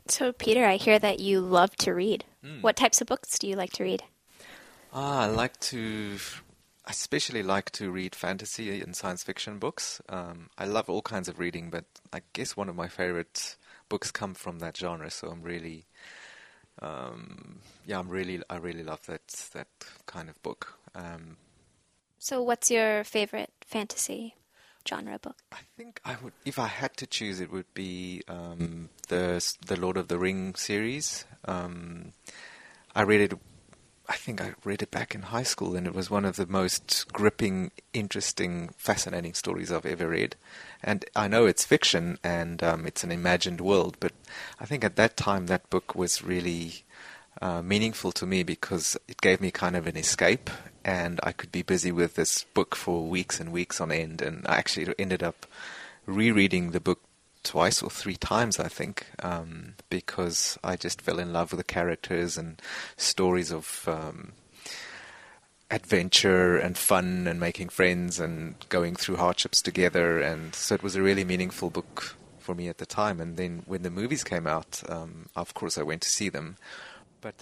So, Peter, I hear that you love to read. Mm. What types of books do you like to read? Ah, I especially like to read fantasy and science fiction books. I love all kinds of reading, but I guess one of my favorite books come from that genre. So I really love that kind of book. So, what's your favorite fantasy genre book? I think if I had to choose, it would be the Lord of the Ring series. I read it I think I read it back in high school, and it was one of the most gripping, interesting, fascinating stories I've ever read. And I know it's fiction and it's an imagined world, but I think at that time that book was really meaningful to me because it gave me kind of an escape, and I could be busy with this book for weeks and weeks on end. And I actually ended up rereading the book twice or three times, I think, because I just fell in love with the characters and stories of adventure and fun and making friends and going through hardships together. And so it was a really meaningful book for me at the time. And then when the movies came out, of course I went to see them.